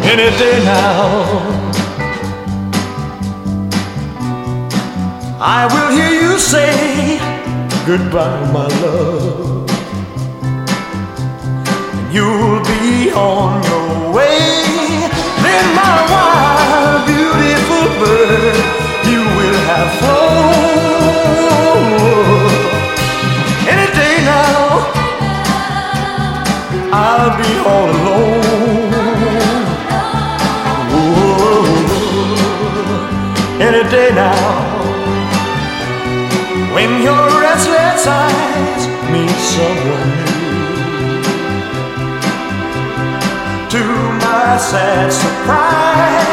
any day now. I will hear you say goodbye, my love. You'll be on your way. Then my wild, beautiful bird, you will have flown. Any day now, I'll be all alone. Whoa. Any day now, when your restless eyes meet someone new. To my sad surprise,